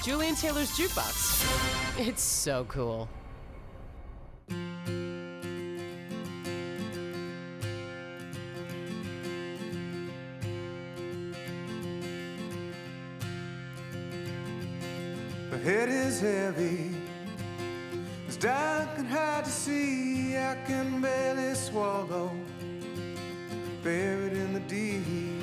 Julian Taylor's Jukebox. It's so cool. My head is heavy, it's dark and hard to see. I can barely swallow, buried in the deep.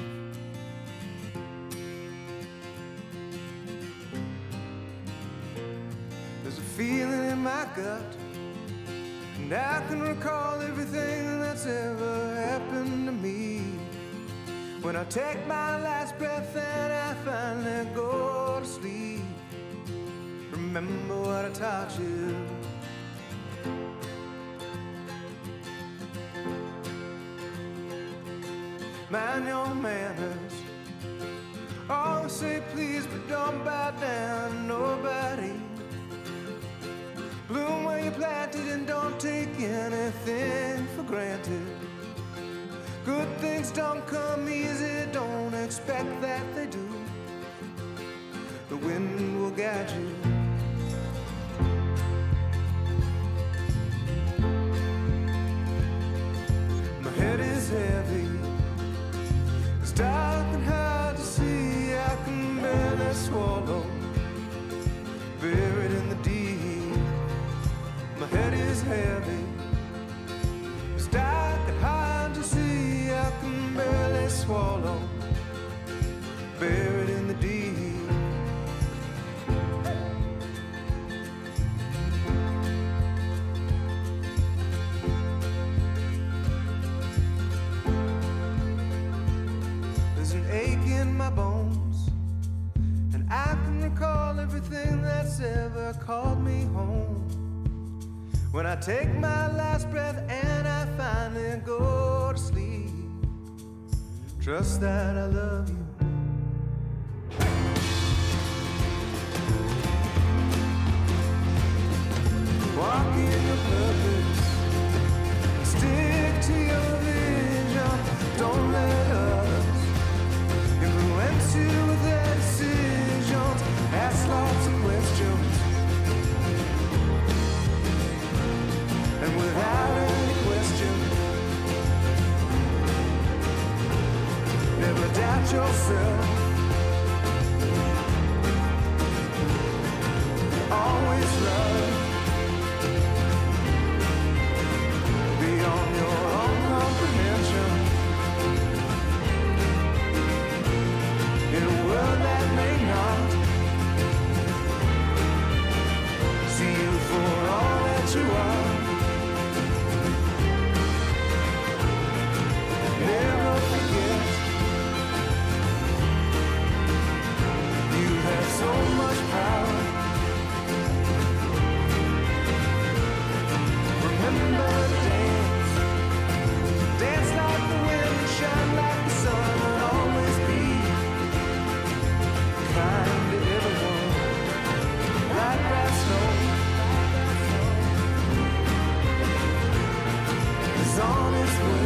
There's a feeling in my gut, and I can recall everything that's ever happened to me. When I take my last breath and I finally go to sleep, remember what I taught you. Mind your manners. Always say please, but don't bow down to nobody. Bloom where you planted and don't take anything for granted. Good things don't come easy, don't expect that they do. The wind will guide you. My head is heavy, it's dark and hard to see. I can barely swallow, buried in the deep. My head is heavy, it's dark and hard to see. I can barely swallow, buried in the deep. My bones, and I can recall everything that's ever called me home. When I take my last breath and I finally go to sleep, trust that I love you. Walk in your purpose, stick to your vision, don't let others influence you with their decisions. Ask lots of questions, and without any question, never doubt yourself. Always love beyond your own comprehension. In a world that may not see you for all that you are, never forget you have so much power. Remember to dance, dance like the wind, shine like the sun, and always be kind to everyone, like that snow is on its way.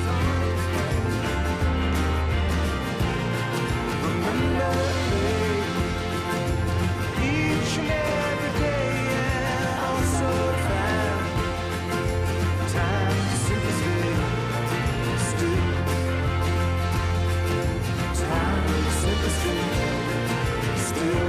Remember that day, each and every day, and also find time to simply stay still. Time to simply stay still.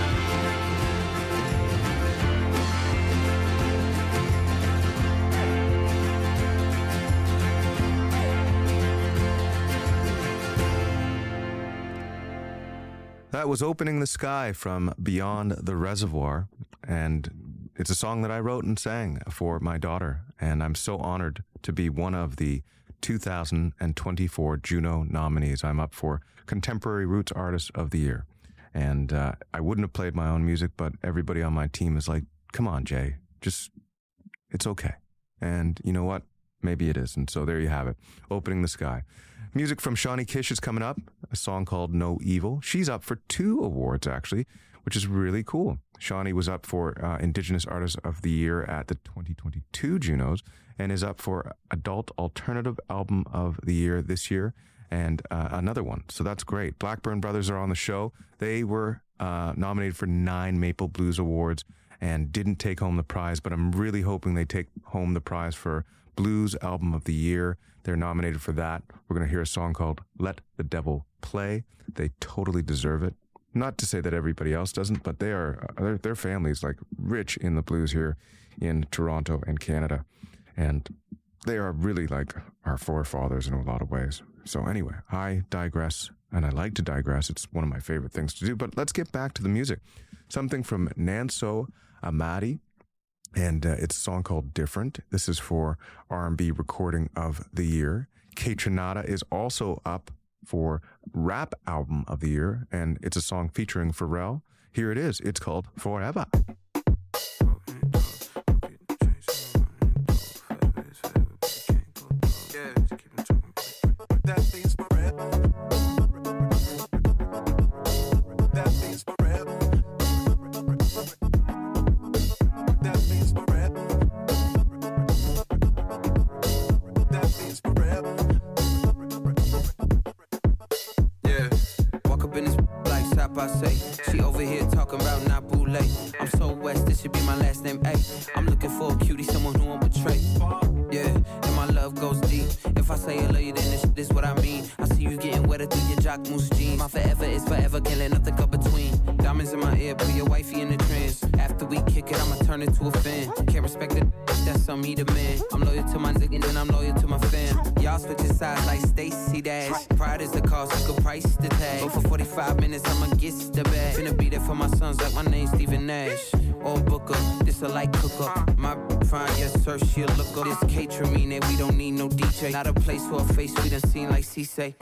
That was Opening the Sky from Beyond the Reservoir, and it's a song that I wrote and sang for my daughter, and I'm so honored to be one of the 2024 Juno nominees. I'm up for Contemporary Roots Artist of the Year, and I wouldn't have played my own music, but everybody on my team is like, come on, Jay, just, it's okay. And you know what? Maybe it is, and so there you have it, Opening the Sky. Music from Shawnee Kish is coming up, a song called No Evil. She's up for 2 awards, actually, which is really cool. Shawnee was up for Indigenous Artist of the Year at the 2022 Junos and is up for Adult Alternative Album of the Year this year and another one. So that's great. Blackburn Brothers are on the show. They were nominated for 9 Maple Blues Awards and didn't take home the prize, but I'm really hoping they take home the prize for Blues Album of the Year. They're nominated for that. We're going to hear a song called Let the Devil Play. They totally deserve it. Not to say that everybody else doesn't, but their family's like rich in the blues here in Toronto and Canada. And they are really like our forefathers in a lot of ways. So anyway, I digress, and I like to digress. It's one of my favorite things to do. But let's get back to the music. Something from Nanso Amadi, and it's a song called Different. This is for R&B Recording of the Year. Kaytranada is also up for Rap Album of the Year, and it's a song featuring Pharrell. Here it is. It's called Forever. Not a place for a face we done seen like C-Say.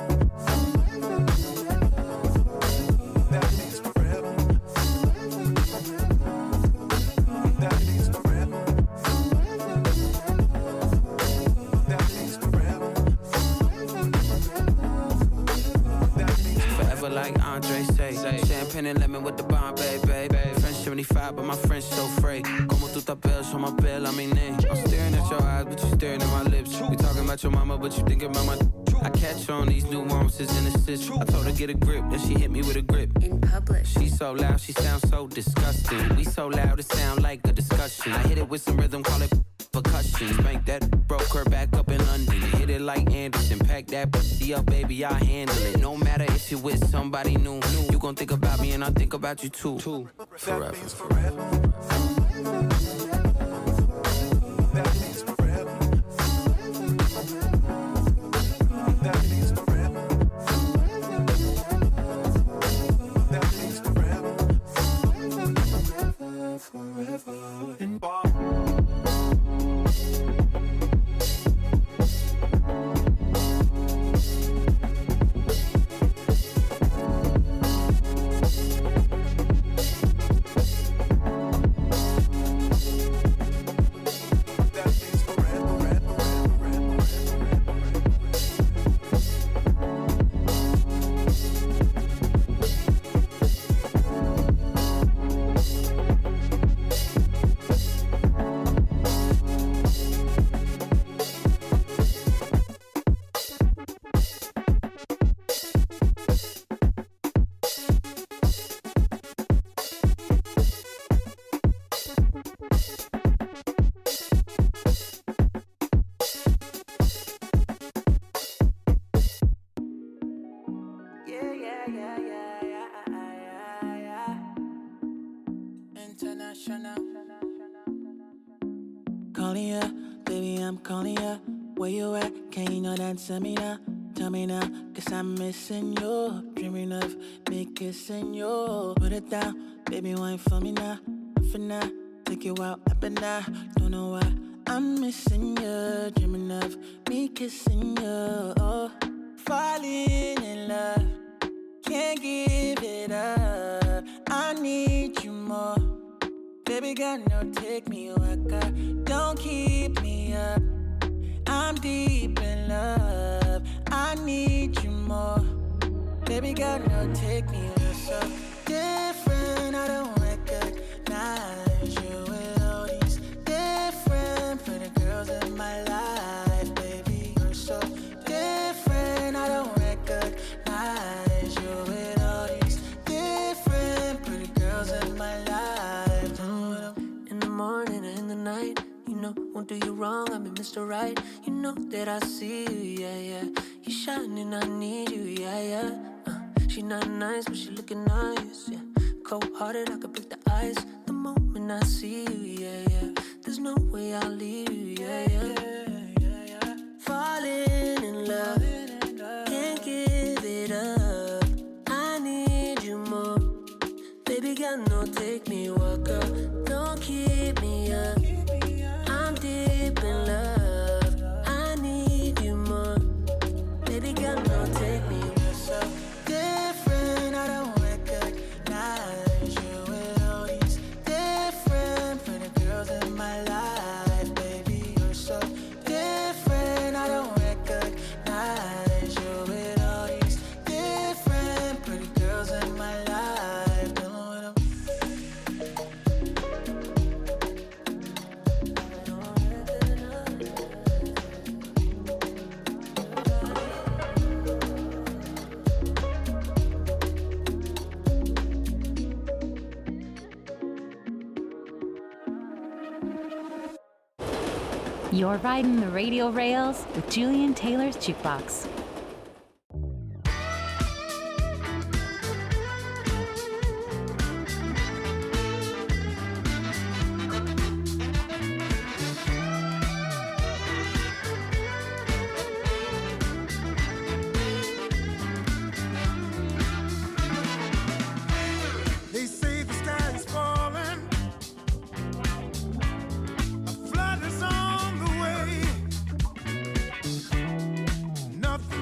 Forever like Andre say. Champagne and lemon with the Bombay, baby. French 75, but my French so free. Como tu tapel, show my bill, I mean name. I'm staring at your eyes, but you staring at my lips. We talking about your mama, but you thinking about my. I catch on these nuances and assists. I told her get a grip, then she hit me with a grip. In public. She's so loud, she sounds so disgusting. We so loud, it sound like a discussion. I hit it with some rhythm, call it percussion. Spank that, broke her back up in London. Hit it like Anderson, pack that pussy up, baby, I handle it. No matter if you're with somebody new, you gon' think about me and I think about you too. Forever. Calling ya, baby, I'm calling ya. Where you at? Can you not answer me now? Tell me now, cause I'm missing you. Dreaming of me kissing you. Put it down, baby, wine for me now. For now, take you out up and down. Don't know why I'm missing you. Dreaming of me kissing you. Oh, falling in love, can't give it up. I need you more. Baby girl, no, take me waka. Don't keep me up. I'm deep in love. I need you more. Baby girl, no, take me. You're so different. I don't recognize you with all these different pretty girls in my life. Baby, you're so different. I don't recognize you with all these different won't do you wrong, I'm Mr. Right. You know that I see you, yeah, yeah. You shining, I need you, yeah, yeah. She not nice, but she looking nice, yeah. Cold-hearted, I could break the ice the moment I see you, yeah, yeah. There's no way I'll leave you, yeah, yeah. Falling in love, can't give it up. I need you more. Baby girl, no, take me walk up. Don't keep me up. I'm deep in love. I need you more. Baby girl, no, take me what's up. Different, I don't recognize you with all these different pretty girls in my life. Baby, you're so different, I don't recognize you with all these different pretty girls in my life. Don't know what I'm You're riding the radio rails with Julian Taylor's Jukebox. They say the sky is falling, a flood is on the way. Nothing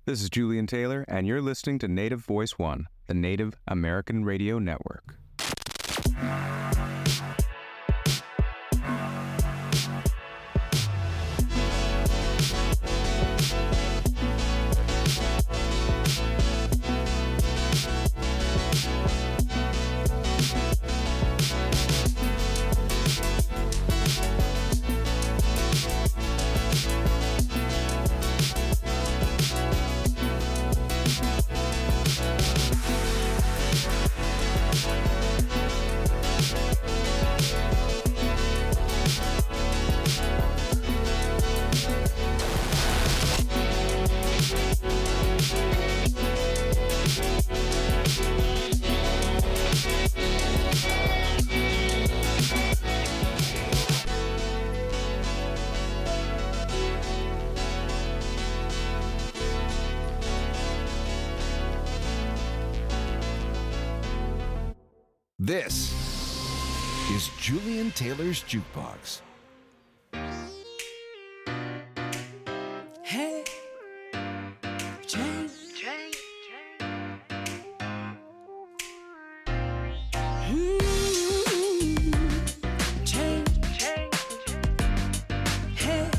This is Julian Taylor, and you're listening to Native Voice One, the Native American Radio Network. This is Julian Taylor's Jukebox. Hey, change. Change. Hey.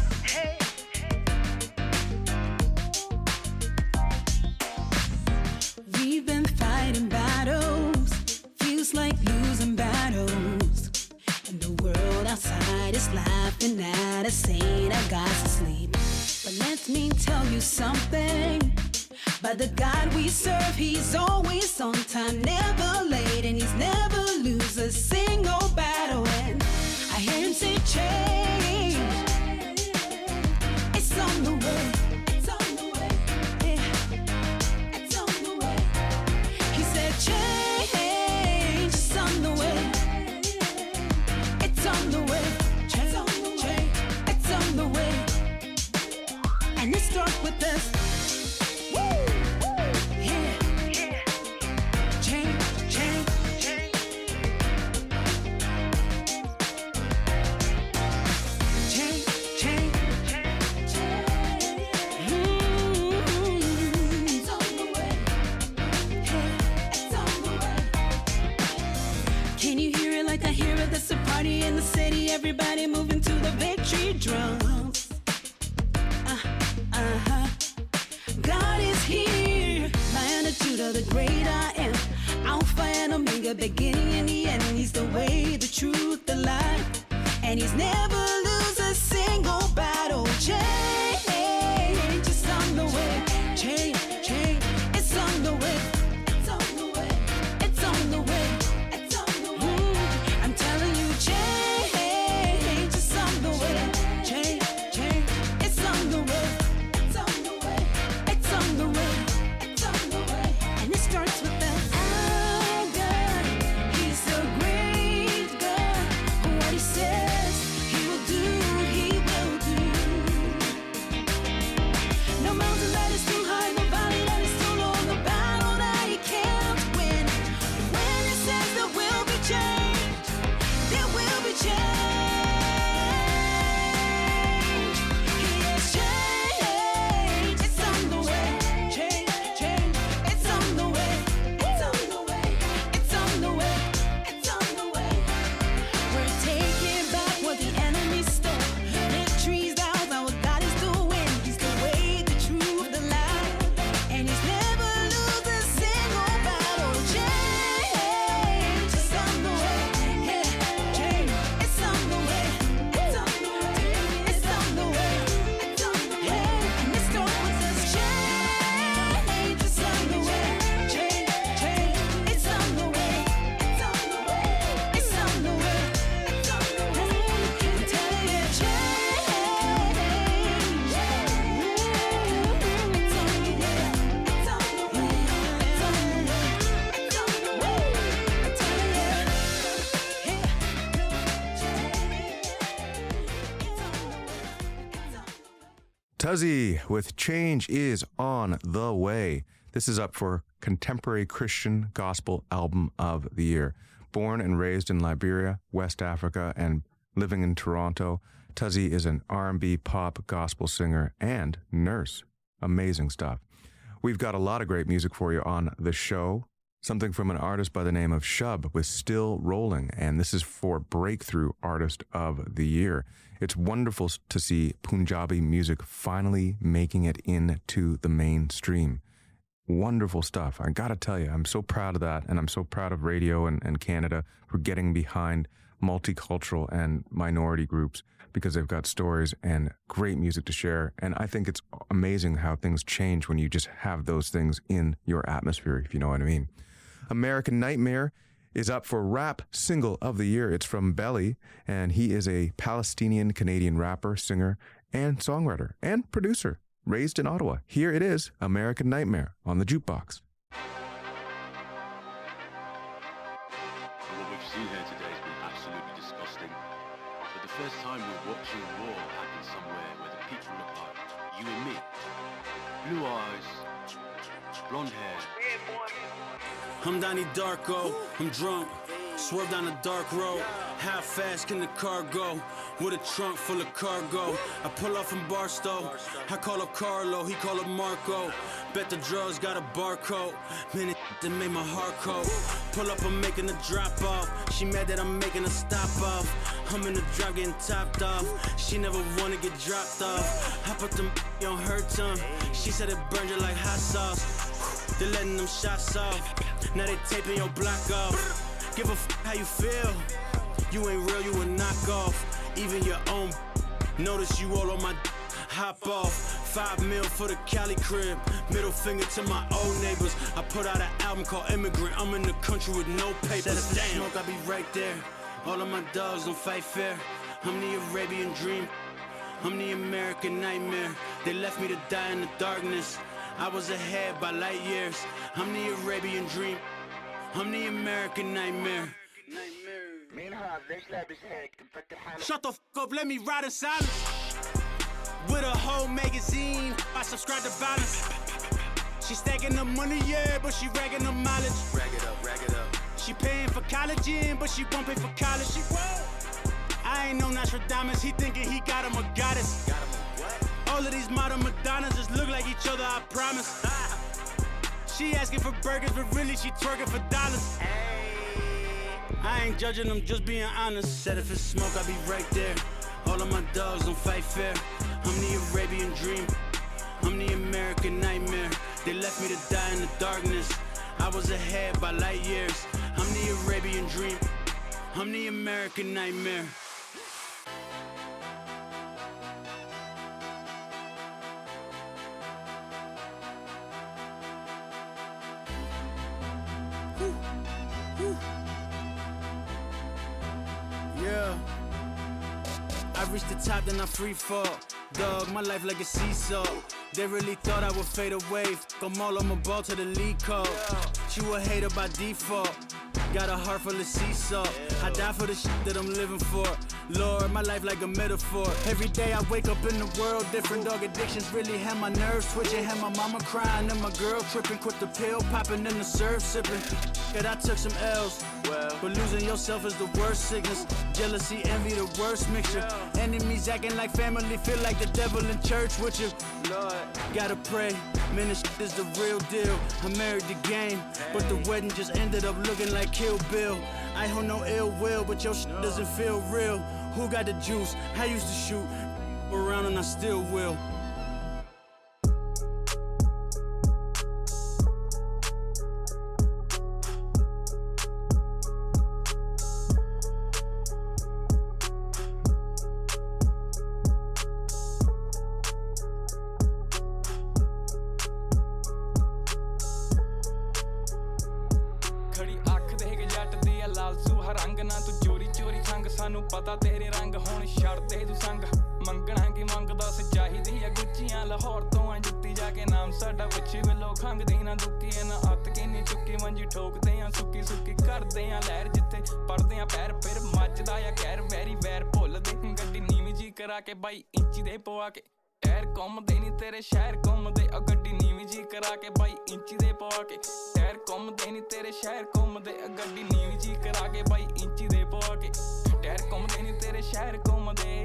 We've been fighting battles, feels like losing battles, and the world outside is laughing at us, saying I got to sleep. But let me tell you something, by the God we serve, he's always on time, never late, and he's never lose a single battle. And I hear him say change, it's on the way, it's on the way, yeah, it's on the way. He said change, it's on the way, it's on the way, change, it's on the way. And it starts with us. Woo! Yeah. Change. It's on the way. Yeah, it's on the way. Can you hear it like I hear it? There's a party in the city, everybody moving to the victory drums. God is here, Lion of Judah, the great I am, Alpha and Omega, beginning and the end. He's the way, the truth, the life, and he's never lose a single battle. Change, it's on the way. Change, it's on the way. It's on the way. It's on the way. It's on the way. I'm telling you, change, it's on the way. Change, it's on the way. It's on the way. It's on the way. It's on the way. And it starts with the our God. He's a great God. What he says, he will do. He will do. No mountain that is too high, no valley that is too low, no battle that he can't win. When he says there will be change, there will be change. He is change. It's on the way. Change. It's on the way. It's on the way. It's on the way. It's on the way. We're taking back what the enemy stole. Victory's ours, our God is doing. He's the way, the truth, the life, and he's never lose a single battle. Change, it's on the way. Yeah, change, it's on the way. It's on the way. It's on the way. It's on the way. And it starts with us. Change, it's on the way. Change, it's on the way. It's on the way. It's on the way. It's on the way. I'm telling you, change. It's on the way. It's on the way. It's on the way. It's on the way. I'm telling you, Tuzzy with Change is on the way. This is up for Contemporary Christian Gospel Album of the Year. Born and raised in Liberia, West Africa, and living in Toronto, Tuzzy is an R&B pop gospel singer and nurse. Amazing stuff. We've got a lot of great music for you on the show. Something from an artist by the name of Shub with Still Rolling, and this is for Breakthrough Artist of the Year. It's wonderful to see Punjabi music finally making it into the mainstream. Wonderful stuff. I gotta tell you, I'm so proud of that, and I'm so proud of radio and Canada for getting behind multicultural and minority groups because they've got stories and great music to share. And I think it's amazing how things change when you just have those things in your atmosphere, if you know what I mean. American Nightmare is up for Rap Single of the Year. It's from Belly, and he is a Palestinian-Canadian rapper, singer, and songwriter, and producer, raised in Ottawa. Here it is, American Nightmare, on the Jukebox. What we've seen here today has been absolutely disgusting. For the first time, we're watching war happen somewhere where the people look like you and me. Blue eyes, blonde hair. I'm Donnie Darko, I'm drunk, swerve down a dark road. How fast can the car go? With a trunk full of cargo. I pull off from Barstow, I call up Carlo, he call up Marco. Bet the drugs got a barcode, man, that made my heart cold. Pull up, I'm making a drop off. She mad that I'm making a stop off. I'm in the drop getting topped off. She never wanna get dropped off. I put them on her tongue. She said it burned you like hot sauce. They're letting them shots off. Now they taping your block off. Give a how you feel. You ain't real, you a knockoff. Even your own notice you all on my hop off. 5 mil for the Cali crib. Middle finger to my old neighbors. I put out an album called Immigrant. I'm in the country with no papers. Said if it's smoke, I be right there. All of my dogs don't fight fair. I'm the Arabian dream. I'm the American nightmare. They left me to die in the darkness. I was ahead by light years. I'm the Arabian dream. I'm the American nightmare. Shut the fuck up, let me ride in silence. With a whole magazine, I subscribe to Balance. She stacking the money, yeah, but she ragging the mileage. Rag it up, rag it up. She paying for college in, but she won't pay for college. She won't. I ain't no Nostradamus, he thinking he got him a goddess. Got him a what? All of these modern Madonnas just look like each other, I promise. She asking for burgers, but really she twerking for dollars. I ain't judging them, just being honest. Said if it's smoke, I'll be right there. All of my dogs don't fight fair. I'm the Arabian dream. I'm the American nightmare. They left me to die in the darkness. I was ahead by light years. I'm the Arabian dream. I'm the American nightmare. Yeah. I reached the top, then I free fall. Dog, my life like a seesaw. They really thought I would fade away. Come all on my ball to the lead call. She a hater by default. Got a heart full of sea salt. I die for the shit that I'm living for. Lord, my life like a metaphor. Every day I wake up in the world different. Dog addictions really had my nerves twitching. Had my mama crying and my girl tripping. Quit the pill popping and the surf sipping. And I took some L's. But losing yourself is the worst sickness. Jealousy, envy, the worst mixture. Enemies acting like family. Feel like the devil in church with you. Lord, gotta pray. Man, this shit is the real deal. I married the game, but the wedding just ended up looking like Kill Bill. I hold no ill will, but your shit doesn't feel real. Who got the juice? I used to shoot around and I still will. ਪਤਾ ਤੇਰੇ ਰੰਗ ਹੁਣ ਛੱਡ ਦੇ ਤੂੰ ਸੰਗ ਮੰਗਣਾ ਕੀ ਮੰਗਦਾ ਸ ਚਾਹੀਦੀ ਆ ਗੁੱਚੀਆਂ ਲਾਹੌਰ ਤੋਂ ਆ ਜੁੱਤੀ ਜਾ ਕੇ ਨਾਮ ਸਾਡਾ ਪਿੱਛੇ ਵੱਲੋਂ ਖੰਗਦੇ ਨਾ ਦੁੱਕੀ ਨਾ ਹੱਥ ਕਿੰਨੀ ਚੁੱਕੀ ਮੰਜੀ ਠੋਕਦੇ ਆ ਸੁੱਕੀ ਸੁੱਕੀ ਕਰਦੇ ਆ ਲਹਿਰ ਜਿੱਥੇ ਪੜਦੇ ਆ ਪੈਰ ਫਿਰ ਮੱਚਦਾ ਆ ਕਹਿਰ ਵੈਰੀ ਵੈਰ ਭੁੱਲਦੇ ਗੱਡੀ ਨੀਵੀਂ ਜੀ ਕਰਾ ਕੇ ਬਾਈ ਇੰਚੀ ਦੇ ਪਵਾ ਕੇ ਟਾਇਰ ਘੁੰਮਦੇ ਨੀ ਤੇਰੇ ਸ਼ਹਿਰ ਘੁੰਮਦੇ ਆ ਗੱਡੀ ਨੀਵੀਂ ਜੀ ਕਰਾ ਕੇ ਬਾਈ ਇੰਚੀ ਦੇ ਪਵਾ ਕੇ ਟਾਇਰ ਘੁੰਮਦੇ ਨੀ ਤੇਰੇ ਸ਼ਹਿਰ ਘੁੰਮਦੇ ਆ ਗੱਡੀ ਨੀਵੀਂ ਜੀ ਕਰਾ ਕੇ ਬਾਈ ਇੰਚੀ ਦੇ ਪਵਾ ਕੇ ਟਾਇਰ ਘੁੰਮਦੇ ਨੀ ਤੇਰੇ ਸ਼ਹਿਰ ਘੁੰਮਦੇ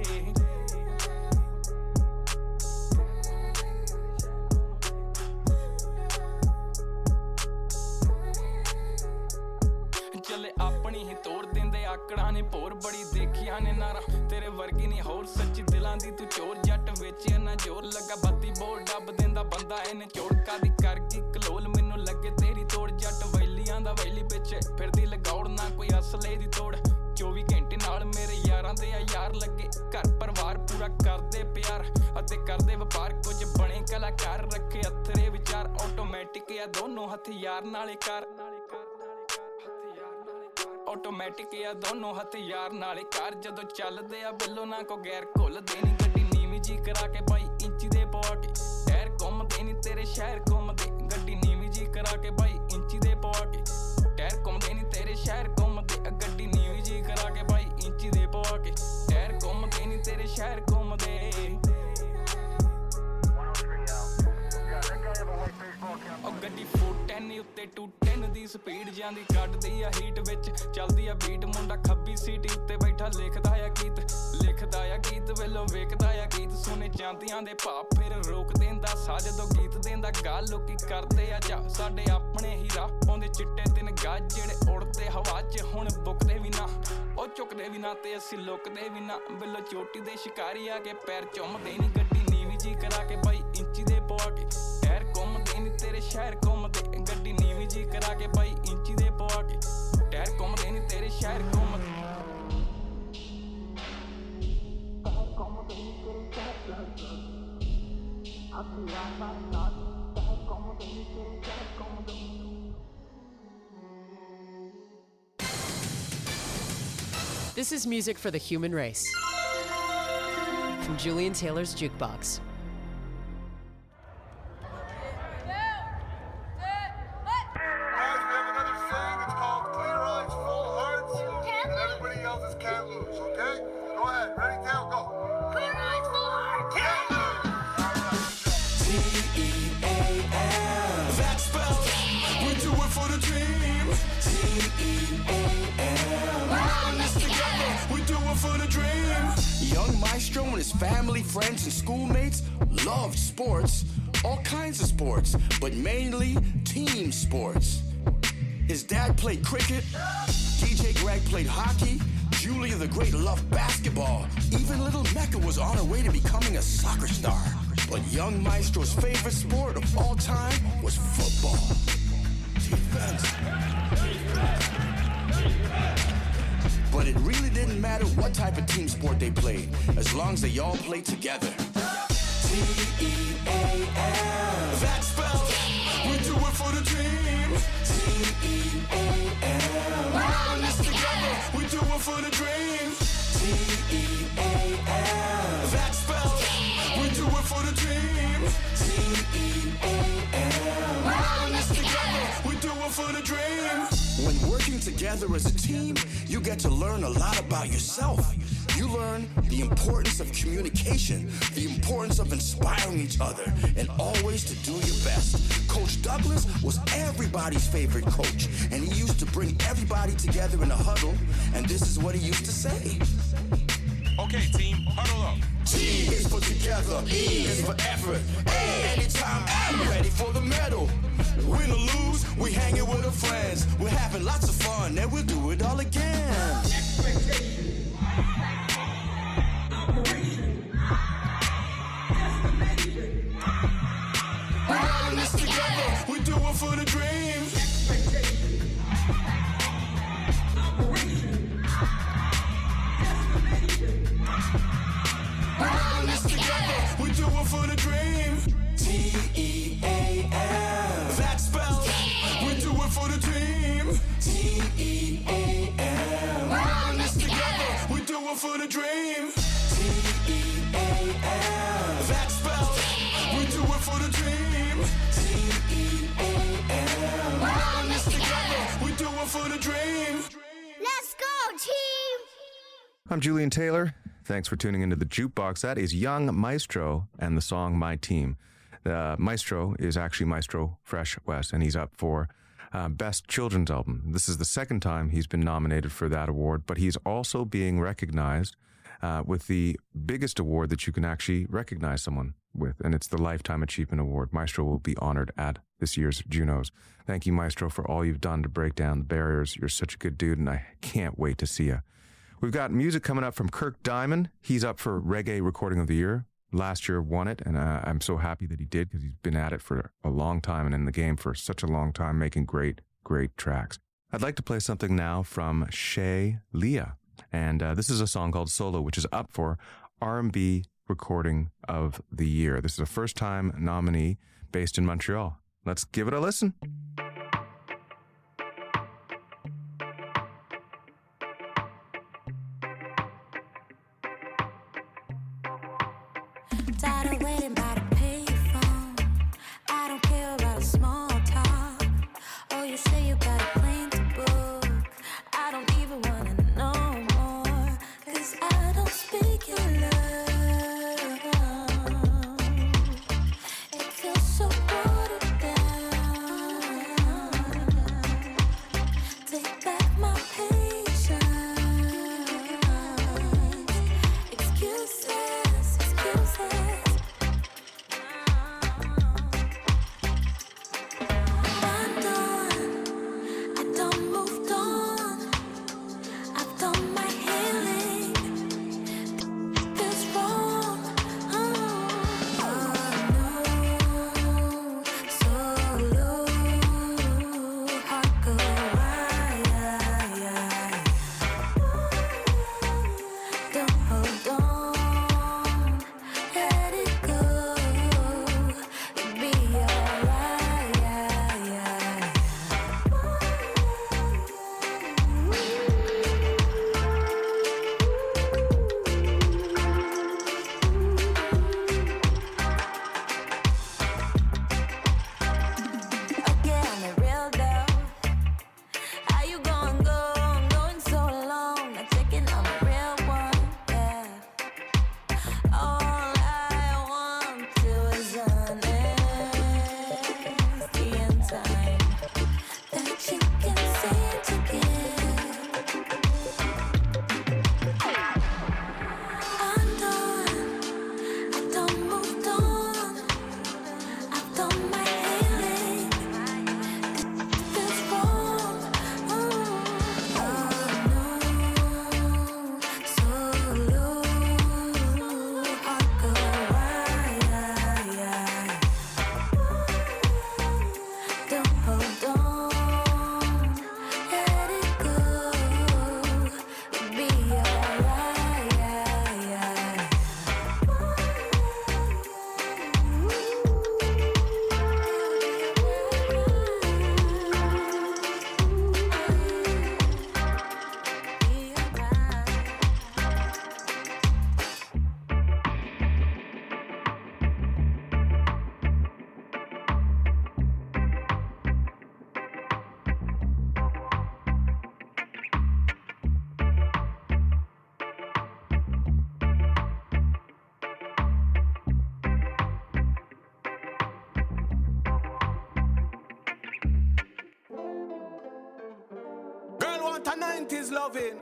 ਨੇ ਭੋਰ ਬੜੀ ਦੇਖੀਆਂ ਨੇ ਨਾਰਾ ਤੇਰੇ ਵਰਗੀ ਨਹੀਂ ਹੋਰ ਸੱਚੀ ਦਿਲਾਂ ਦੀ ਤੂੰ ਚੋਰ ਜੱਟ ਵੇਚਿਆ ਨਾ ਜ਼ੋਰ ਲੱਗਾ ਬੱਤੀ ਬੋਰ ਡੱਬ ਦਿੰਦਾ ਬੰਦਾ ਇਹਨੇ ਚੋੜਕਾ ਦੀ ਕਰ ਗਈ ਕਲੋਲ ਮੈਨੂੰ ਲੱਗੇ ਤੇਰੀ ਤੋੜ ਜੱਟ ਵੈਲੀਆਂ ਦਾ ਵੈਲੀ ਪਿੱਛੇ ਫਿਰਦੀ ਲਗਾਉੜ ਨਾ ਕੋਈ ਅਸਲੇ ਦੀ ਤੋੜ 24 ਘੰਟੇ ਨਾਲ ਮੇਰੇ ਯਾਰਾਂ ਦੇ ਆ ਯਾਰ ਲੱਗੇ ਘਰ ਪਰਿਵਾਰ ਪੂਰਾ ਕਰਦੇ ਪਿਆਰ ਅਤੇ ਕਰਦੇ ਵਪਾਰ ਕੁਝ ਬਣੇ ਕਲਾਕਾਰ ਰੱਖੇ ਅਥਰੇ ਵਿਚਾਰ ਆਟੋਮੈਟਿਕ ਆ ਦੋਨੋਂ ਹਥਿਆਰ ਨਾਲੇ ਕਰ ਆਟੋਮੈਟਿਕ ਆ ਦੋਨੋਂ ਹਥਿਆਰ ਨਾਲੇ ਕਰ ਜਦੋਂ ਚੱਲਦੇ ਆ ਬਿੱਲੋ ਨਾ ਕੋ ਗੈਰ ਘੁੱਲਦੇ ਨੀ ਗੱਡੀ ਨੀਵੀਂ ਜੀ ਕਰਾ ਕੇ ਬਾਈ ਇੰਚੀ ਦੇ ਪਵਾ ਕੇ ਟਾਇਰ ਘੁੰਮਦੇ ਨੀ ਤੇਰੇ ਸ਼ਹਿਰ ਘੁੰਮਦੇ ਗੱਡੀ ਨੀਵੀਂ ਜੀ ਕਰਾ ਕੇ ਬਾਈ ਇੰਚੀ ਦੇ ਪਵਾ ਕੇ ਟਾਇਰ ਘੁੰਮਦੇ ਨੀ ਤੇਰੇ ਸ਼ਹਿਰ ਘੁੰਮਦੇ ਗੱਡੀ ਨੀਵੀਂ ਜੀ ਕਰਾ ਕੇ ਬਾਈ ਇੰਚੀ ਦੇ ਪਵਾ ਕੇ ਟਾਇਰ ਘੁੰਮਦੇ ਨੀ ਤੇਰੇ ਸ਼ਹਿਰ ਘੁੰਮਦੇ ਉਹ ਗੱਡੀ 410 ਉੱਤੇ 210 ਦੀ ਸਪੀਡ ਜਾਂਦੀ ਕੱਢਦੀ ਆ ਹੀਟ ਵਿੱਚ ਚੱਲਦੀ ਆ ਬੀਟ ਮੁੰਡਾ ਖੱਬੀ ਸੀਟ ਉੱਤੇ ਬੈਠਾ ਲਿਖਦਾ ਆ ਗੀਤ ਵੇਲੋਂ ਵੇਖਦਾ ਆ ਗੀਤ ਸੁਣੇ ਜਾਂਦੀਆਂ ਦੇ ਭਾਵ ਫਿਰ ਰੋਕ ਦਿੰਦਾ ਸਾ ਜਦੋਂ ਗੀਤ ਦਿੰਦਾ ਗੱਲ ਲੋਕੀ ਕਰਦੇ ਆ ਜਾ ਸਾਡੇ ਆਪਣੇ ਹੀ ਰਾਹ ਪਾਉਂਦੇ ਚਿੱਟੇ ਦਿਨ ਗੱਜ ਜਿਹੜੇ ਉੜਦੇ ਹਵਾ 'ਚ ਹੁਣ ਬੁੱਕਦੇ ਵੀ ਨਾ ਉਹ ਚੁੱਕਦੇ ਵੀ ਨਾ ਤੇ ਅਸੀਂ ਲੁਕਦੇ ਵੀ ਨਾ ਵੇਲੋਂ ਚੋਟੀ ਦੇ ਸ਼ਿਕਾਰੀ ਆ ਕੇ ਪੈਰ ਚੁੰਮਦੇ ਨੀ ਗੱਡੀ ਨੀਵੀਂ ਜੀ ਕਰਾ ਕੇ ਬਾਈ ਇੰਚੀ ਦੇ ਪਵਾ ਕੇ ਟਾਇਰ ਘੁੰਮਦੇ ਨੀ ਤੇਰੇ ਸ਼ਹਿਰ ਘੁੰਮਦੇ ਗੱਡੀ ਨੀਵੀਂ ਜੀ ਕਰਾ ਕੇ ਬਾਈ ਇੰਚੀ ਦੇ ਪਵਾ ਕੇ ਟਾਇਰ ਘੁੰਮਦੇ ਨੀ ਤੇਰੇ ਸ਼ਹਿਰ ਘੁੰਮਦੇ This is music for the human race. From Julian Taylor's Jukebox. Family, friends, and schoolmates loved sports, all kinds of sports, but mainly team sports. His dad played cricket, DJ Greg played hockey, Julia the Great loved basketball. Even little Mecca was on her way to becoming a soccer star. But young Maestro's favorite sport of all time was football. Defense. But it really didn't matter what type of team sport they played, as long as they all played together. T-E-A-M. That spells, we do it for the team. T-E-A-M. We're all in this together, we do it for the dream. T-E-A-M. That spells, we do it for the team. T-E-A-M. We're all in this together, we do it for the dream. When working together as a team, you get to learn a lot about yourself. You learn the importance of communication, the importance of inspiring each other, and always to do your best. Coach Douglas was everybody's favorite coach, and he used to bring everybody together in a huddle, and this is what he used to say. Okay, team, huddle up. T is for together, E is for effort. A, anytime, I'm ready for the medal. Win or lose, we hanging with our friends. We're having lots of fun, and we'll do it all again. Expectation, operation, destination. We're all in this together, we do it for the dream. Expectation, operation, destination. We're all in this together, we do it for the dream. T-E-A-M. That spells, we do it for the team. T-E-A-M. We're all in this together, we do it for the dream. T-E-A-M. That spells, we do it for the team. T-E-A-M. We're all in this together, we do it for the dream. Let's go, team! I'm Julian Taylor. Thanks for tuning into the Jukebox. That is Young Maestro and the song My Team. Maestro is actually Maestro Fresh West, and he's up for Best Children's Album. This is the second time he's been nominated for that award, but he's also being recognized with the biggest award that you can actually recognize someone with, and it's the Lifetime Achievement Award. Maestro will be honored at this year's Junos. Thank you, Maestro, for all you've done to break down the barriers. You're such a good dude, and I can't wait to see you We've got music coming up from Kirk Diamond. He's up for Reggae Recording of the Year. Last year won it, and I'm so happy that he did because he's been at it for a long time and in the game for such a long time, making great, great tracks. I'd like to play something now from Shay Leah, and this is a song called Solo, which is up for R&B Recording of the Year. This is a first-time nominee based in Montreal. Let's give it a listen. Tired of waiting by the payphone. I don't care about a small talk. Oh, you say you got a plane to book. I don't even wanna know more. 'Cause I don't speak your love. It feels so watered down. Take back my patience. Excuses, excuses. want a 90s loving.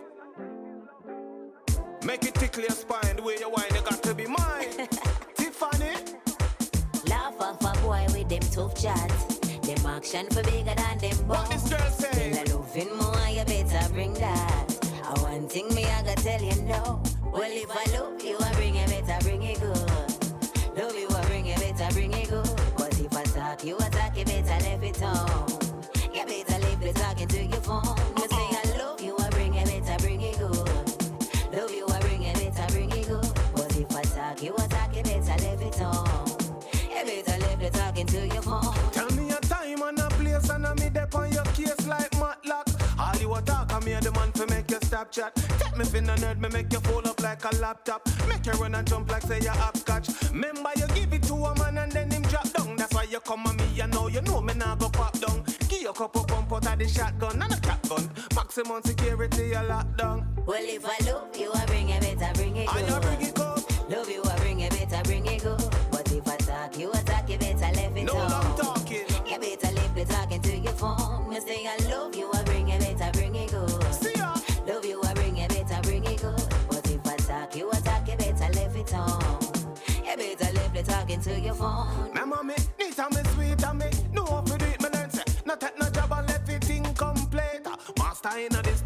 Make it tickle your spine. The way you whine, you got to be mine. Tiffany. Laugh off a boy with them tough chats. Them action for bigger than them boys. What this girl say? Tell her loving more, you better bring that. I one thing me, I gotta tell you no. Well, if I love you, I bring it, better bring it good. Love you, I bring it, better bring it good. But if I talk, you attack, you better leave it on. You better leave the talking to your phone. You say I love you, I bring it, better bring it good. Love you, I bring it, better bring it good. But if I talk, you attack, you better leave it on. You better leave the talking to your phone. Tell me a time and a place and I me dep on your case like Matlock. All you attack, I'm here the man to make you stop chat. Take me fin and nerd, me make you fold up like a laptop. Make you run and jump like say you're hopscotch. Remember you give it to a man and then him drop down. That's why you come at me, you know me now go pop down. Give you a couple pump out of the shotgun and a cap gun. Maximum security, you lock down. Well, if I love you, I bring it, better bring it good. And you bring it good. Love you, I bring it, better bring it good. But if I talk, you attack, you better leave it no, on. I'm talking. You better leave the talking to your phone. You say I love you, I bring it, better bring it good. See ya. Love you, I bring it, better bring it good. But if I talk, you attack, you better leave it on. You better leave the talking to your phone. My mommy, neat and me sweet and me know how to do it, me learn say. Not take no job and left it incomplete. Master in this, them want to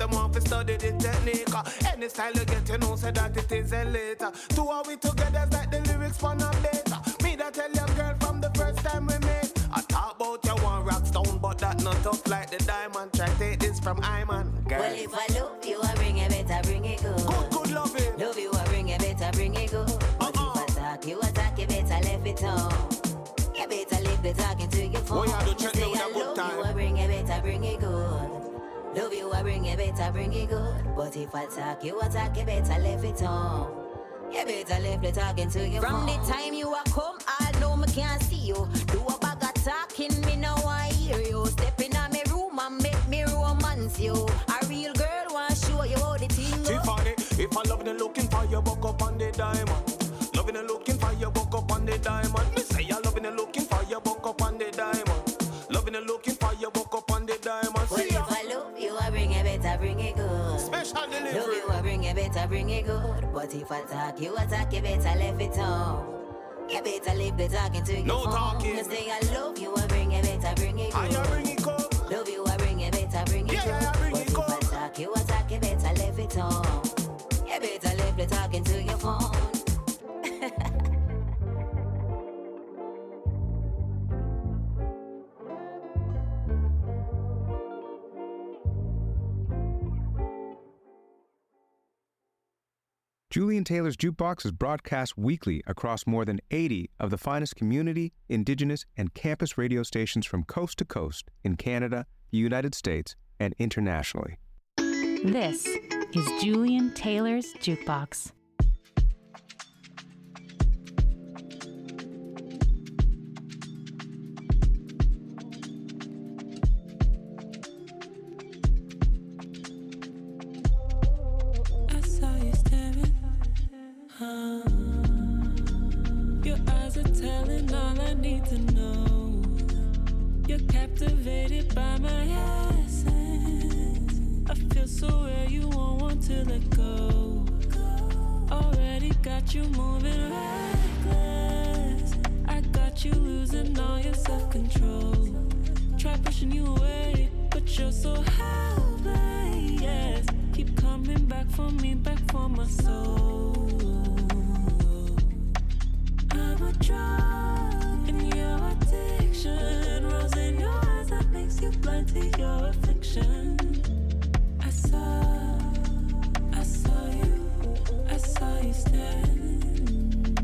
study the technique. Any style you get, you know, say that it is a later. Two are we together, like the lyrics for no data. Me that tell your girl from the first time we met. I talk about you one rock stone, but that not tough like the diamond. Try take this from Iman, girl. Well, if I love you, I bring it better, bring it good. Good love it. Love you, I bring it better, bring it good. But if I talk, you attack, you better left it on. You better leave the talking to your phone. Oh, yeah, don't you check say me I with a good love time. you, I bring it better, bring it good. Love you, I bring it better, bring it good. But if I talk, you attack, you better left it on. You better leave the talking to your phone. From the time you are come, I know me can't see you. Do a bag of talking, me now I hear you. Step in my room and make me romance you. A real girl want show you how the thing go. Tiffany, if I love the looking for you, buck up on the diamond. Loving the looking for you, buck up on the diamond. Me say I loving the looking for you, buck up on the diamond. Loving the looking for you, buck up on the diamond. Well, if I love you, I bring it better, bring it good. Special delivery. Love you, I bring it better, bring it good. But if I talk, you attack, you better left it on. You better leave the talking to your No phone. talking. You say I love you, I bring it better, bring it good. I bring it good. Love you, I bring it better, bring it good. Yeah, I bring but it if good. I talk, you attack, you better left it on. You better leave the talking to your phone. Julian Taylor's Jukebox is broadcast weekly across more than 80 of the finest community, indigenous, and campus radio stations from coast to coast in Canada, the United States, and internationally. This is Julian Taylor's Jukebox. Your eyes are telling all I need to know. You're captivated by my essence. I feel so rare, you won't want to let go. Already got you moving reckless. I got you losing all your self-control. Try pushing you away, but you're so helpless. Keep coming back for me, back for my soul. I'm a drug in your addiction. Rose in your eyes that makes you blind to your affliction. I saw you staring.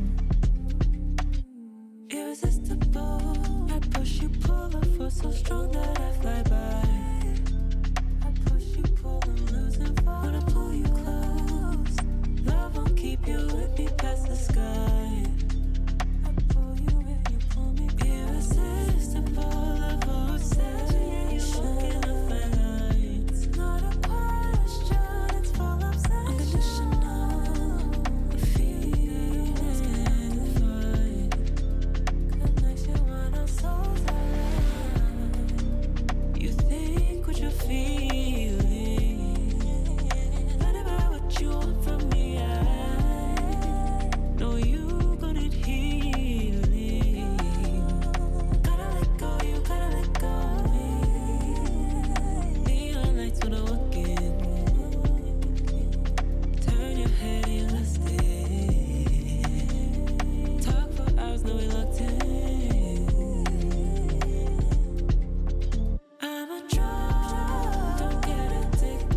Irresistible. I push you, pull the force so strong that I fly by. I push you, pull, I'm losing far. Wanna pull you close. Love won't keep you with me past the sky.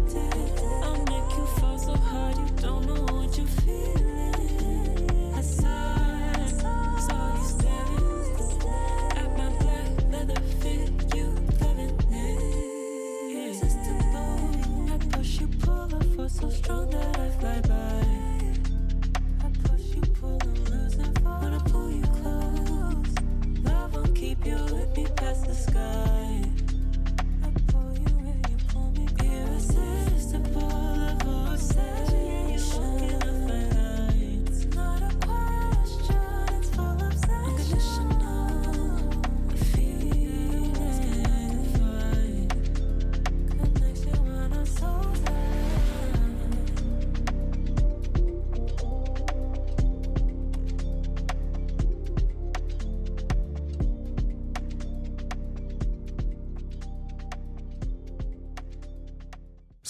I saw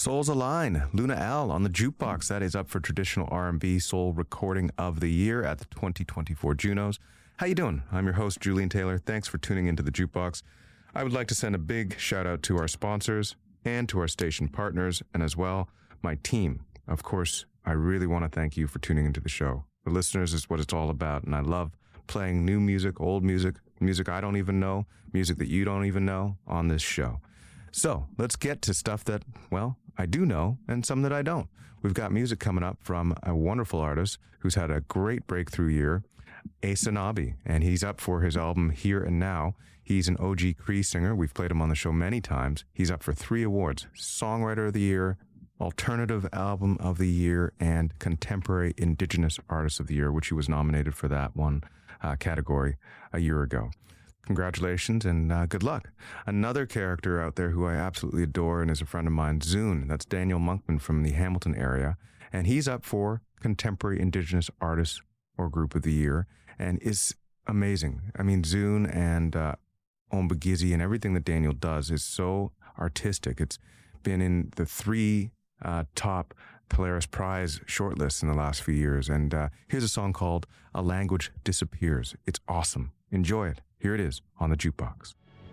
Souls Align, Luna L on the Jukebox. That is up for Traditional R&B Soul Recording of the Year at the 2024 Junos. How you doing? I'm your host, Julian Taylor. Thanks for tuning into the Jukebox. I would like to send a big shout out to our sponsors and to our station partners, and as well, my team. Of course, I really want to thank you for tuning into the show. The listeners is what it's all about, and I love playing new music, old music, music I don't even know, music that you don't even know on this show. So let's get to stuff that, well, I do know and some that I don't. We've got music coming up from a wonderful artist who's had a great breakthrough year, Aysanabee, and he's up for his album Here and Now. He's an OG Cree singer. We've played him on the show many times. He's up for 3 awards, Songwriter of the Year, Alternative Album of the Year, and Contemporary Indigenous Artist of the Year, which he was nominated for that one category a year ago. Congratulations and good luck. Another character out there who I absolutely adore and is a friend of mine, Zune. That's Daniel Monkman from the Hamilton area. And he's up for Contemporary Indigenous Artist or Group of the Year and is amazing. I mean, Zune and Ombagizzi and everything that Daniel does is so artistic. It's been in the 3 top Polaris Prize shortlists in the last few years. And here's a song called A Language Disappears. It's awesome. Enjoy it. Here it is on the Jukebox.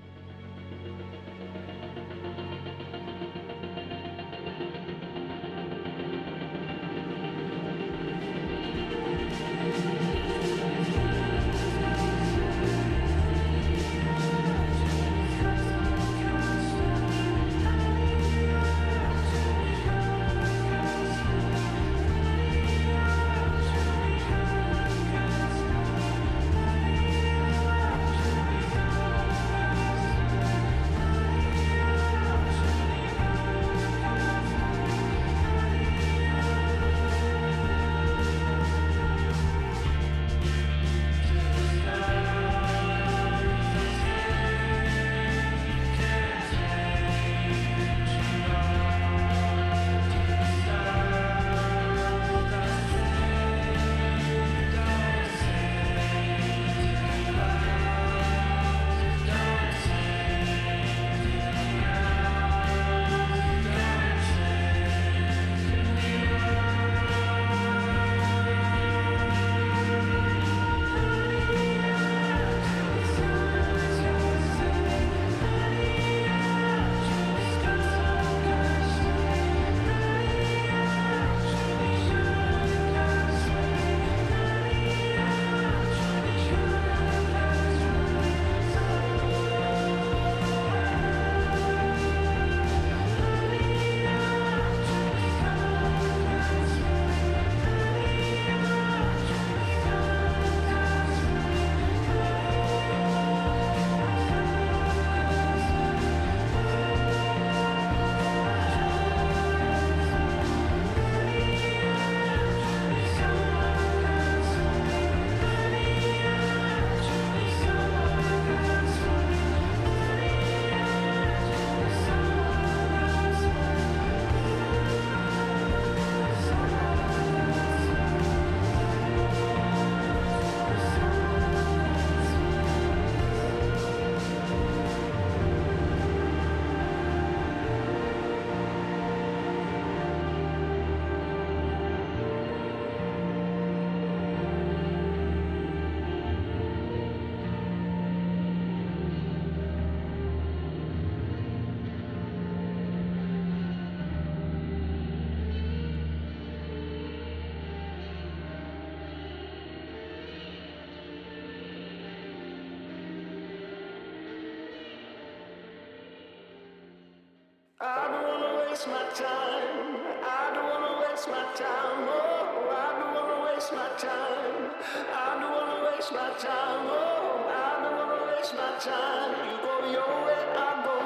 I don't wanna waste my time. I don't wanna waste my time. Oh, I don't wanna waste my time. I don't wanna waste my time. Oh, I don't wanna waste my time. You go your way, I go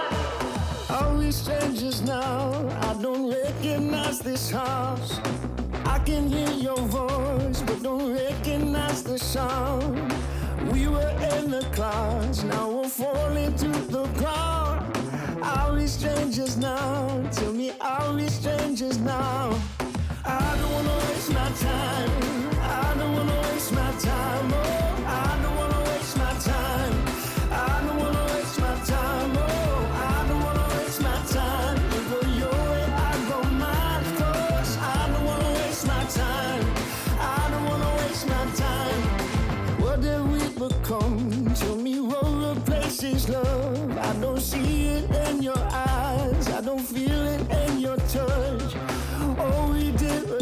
mine. Are we strangers now? I don't recognize this house. I can hear your voice, but don't recognize the sound. We were in the clouds, now we're falling to the ground. Are we strangers now? Tell me, are we strangers now? I don't wanna waste my time. I don't wanna waste my time. Oh, I don't wanna waste my time. I don't wanna waste my time. Oh, I don't wanna waste my time. You go your way,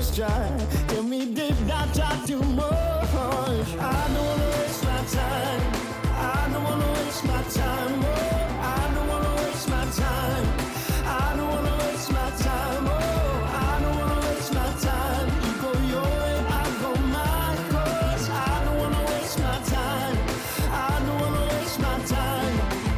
just try. Tell me, did I try too much? I don't wanna waste my time. I don't wanna waste my time. Oh, I don't wanna waste my time. I don't wanna waste my time. Oh, I don't wanna waste my time. You go your way, I go mine. 'Cause I don't wanna waste my time. I don't wanna waste my time.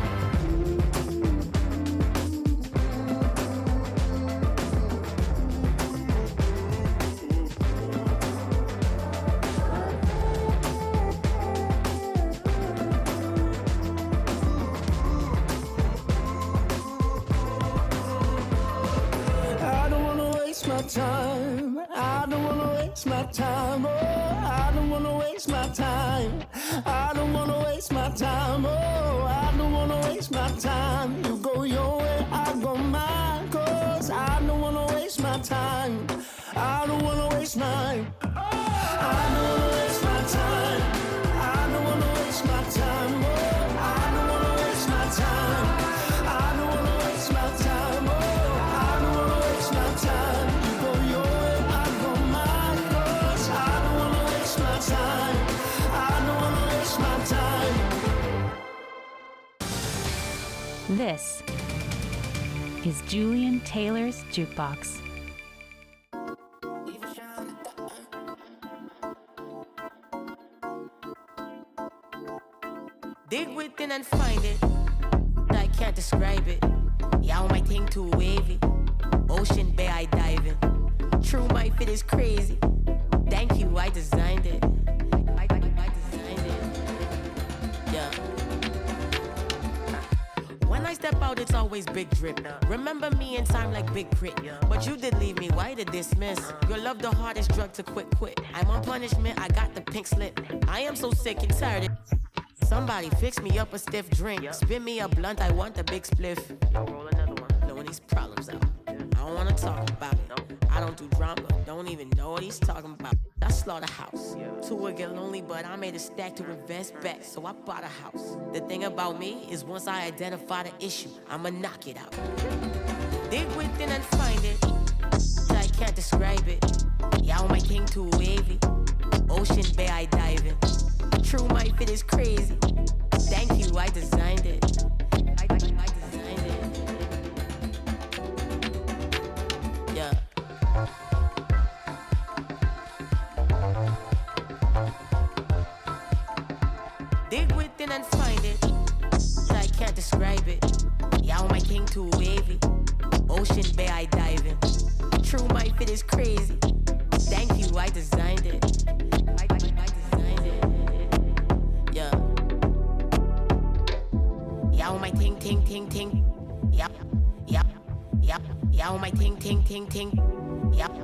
I don't wanna waste my time. I don't wanna waste my time. Oh, I don't wanna waste my time. I don't wanna waste my time. Oh, I don't wanna waste my time. You go your way, I go mine. 'Cause I don't wanna waste my time. I don't wanna waste mine. I don't wanna waste my time. I don't wanna waste my time. Oh, I don't wanna waste my time. I don't wanna waste my time. Oh, I don't wanna waste my time. You go your way, I go mine. 'Cause I don't wanna waste my time. I don't wanna waste my time. This is Julian Taylor's Jukebox. Dig within and find it. I can't describe it. Yeah, my thing too wavy. Ocean bay I dive in. True, my fit is crazy. Thank you, I designed it. I designed it. Yeah. When I step out, it's always big drip. Remember me in time like Big Crit. But you did leave me, why to dismiss? Your love the hardest drug to quit. I'm on punishment, I got the pink slip. I am so sick and tired. Somebody fix me up a stiff drink. Spin me a blunt, I want a big spliff. Roll another one. Blowing these problems out. I don't wanna talk about it. I don't do drama, don't even know what he's talking about. I slaughterhouse. Two would get lonely, but I made a stack to invest back, so I bought a house. The thing about me is once I identify the issue, I'ma knock it out. Dig within and find it. I can't describe it. Yeah, my king too wavy. Ocean bay I dive in. True, my fit is crazy. Thank you, I designed it. I designed it. Yeah. Dig within and find it. I can't describe it. Yeah, my king too wavy. Ocean bay I dive in. True, my fit is crazy. Thank you, I designed it. I designed it. Yeah. Yeah, my ting. Yep. Yeah, my ting. Yep.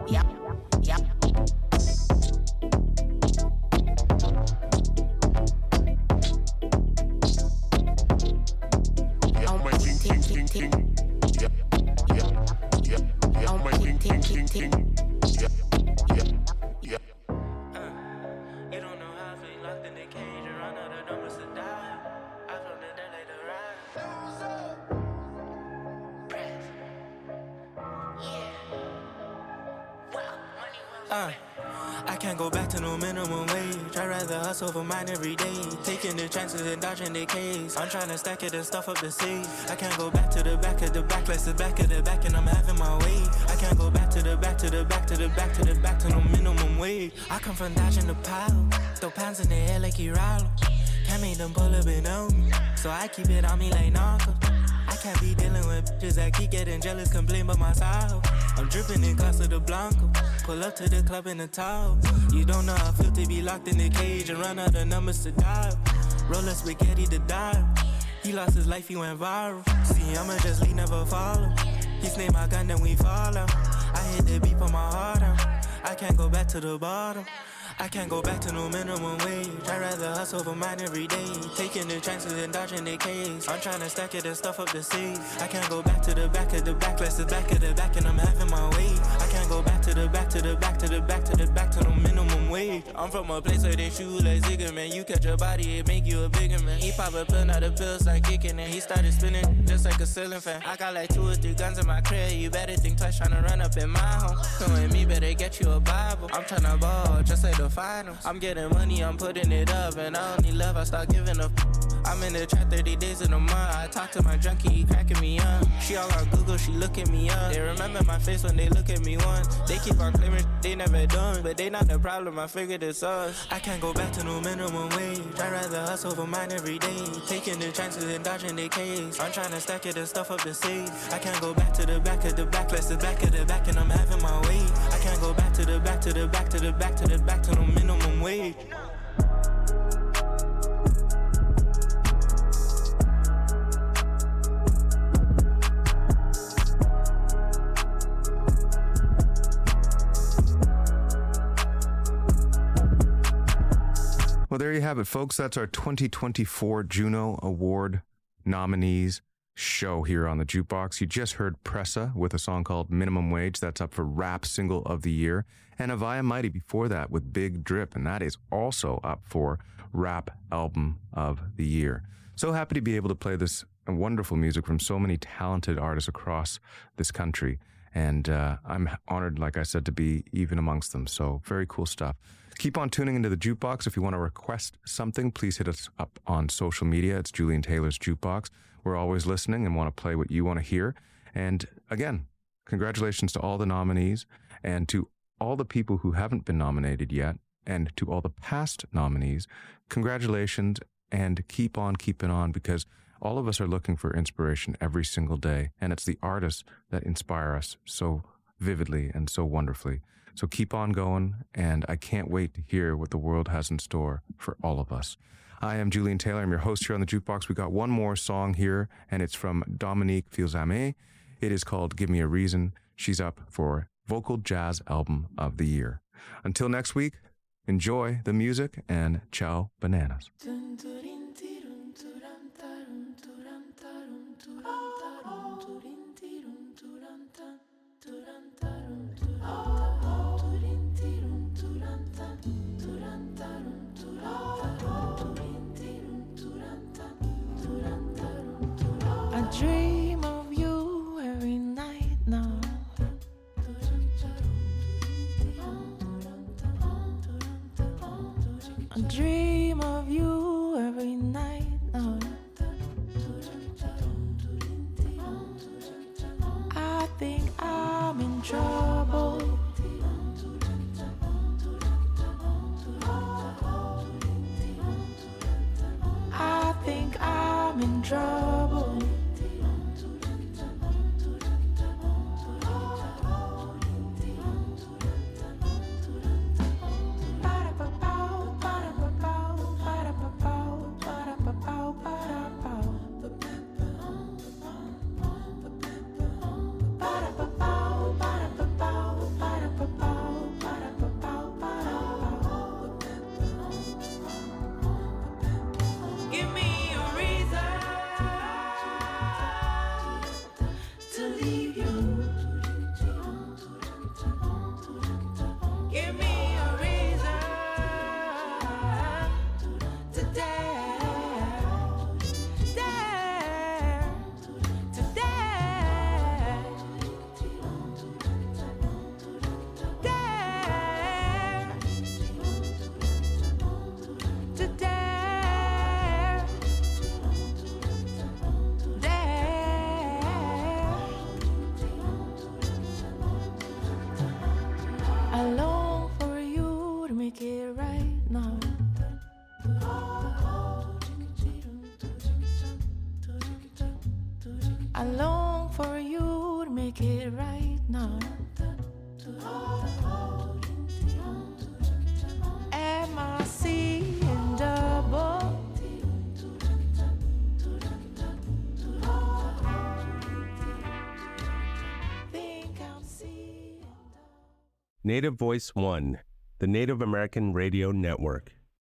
I can't go back to no minimum wage. I'd rather hustle for mine every day. Taking the chances and dodging the case. I'm trying to stack it and stuff up the safe. I can't go back to the back of the back. Let's the back of the back and I'm having my way. I can't go back to the back to the back to the back to the back to no minimum wage. I come from dodging the pile. Throw pounds in the air like you Rollo. Can't make them pull up and on me. So I keep it on me like Narco. I can't be dealing with bitches that keep getting jealous, complain about my style. I'm dripping in Casa de Blanco. Pull up to the club in the towel. You don't know how I feel to be locked in the cage and run out of numbers to dial. Roll a spaghetti to dial. He lost his life, he went viral. See, I'ma just lead, never follow. He snake my gun, then we fall out. I hit the beat, put my heart out. I can't go back to the bottom. I can't go back to no minimum wage. I'd rather hustle for mine every day. Taking the chances and dodging the case. I'm trying to stack it and stuff up the safe. I can't go back to the back of the back. Let's the back of the back and I'm having my way. I can't go back to the back to the back to the back to the back to no minimum wage. I'm from a place where they shoot like Zigga, man. You catch a body, it make you a bigger man. He pop a pill, now the pill start kicking, and he started spinning just like a ceiling fan. I got like 2 or 3 guns in my crib. You better think twice tryna run up in my home. Come with me, better get you a Bible. I'm tryna ball just like the finals. I'm getting money, I'm putting it up, and I don't need love, I start giving up. I'm in the trap 30 days in a month. I talk to my junkie, he cracking me up. She all on Google, she looking me up. They remember my face when they look at me once. They keep on claiming they never done, but they not the problem, I figured it's us. I can't go back to no minimum wage. I'd rather hustle for mine every day. Taking the chances and dodging the case. I'm trying to stack it and stuff up the safe. I can't go back to the back of the back, let's the back of the back, and I'm having my way. I can't go back to the back, to the back, to the back, to the back, to no minimum wage. Well, there you have it, folks. That's our 2024 Juno Award nominees show here on the Jukebox. You just heard Pressa with a song called Minimum Wage. That's up for Rap Single of the Year. And Avaya Mighty before that with Big Drip. And that is also up for Rap Album of the Year. So happy to be able to play this wonderful music from so many talented artists across this country. And I'm honored, like I said, to be even amongst them. So very cool stuff. Keep on tuning into the Jukebox. If you want to request something, please hit us up on social media. It's Julian Taylor's Jukebox. We're always listening and want to play what you want to hear. And again, congratulations to all the nominees and to all the people who haven't been nominated yet, and to all the past nominees. Congratulations, and keep on keeping on, because all of us are looking for inspiration every single day, and it's the artists that inspire us so vividly and so wonderfully. So keep on going, and I can't wait to hear what the world has in store for all of us. I am Julian Taylor. I'm your host here on the Jukebox. We got one more song here, and it's from Dominique Fils-Aimé. It is called Give Me a Reason. She's up for Vocal Jazz Album of the Year. Until next week, enjoy the music, and ciao bananas. I dream of you every night now. I dream of you every night now. I think I'm in trouble. I think I'm in trouble. Give me a reason to leave you. Give me a reason to dare, to dare, to dare. I long for you to make it right now. I long for you to make it right now. Am I seeing double? Think I'm seeing. Native Voice One, the Native American Radio Network.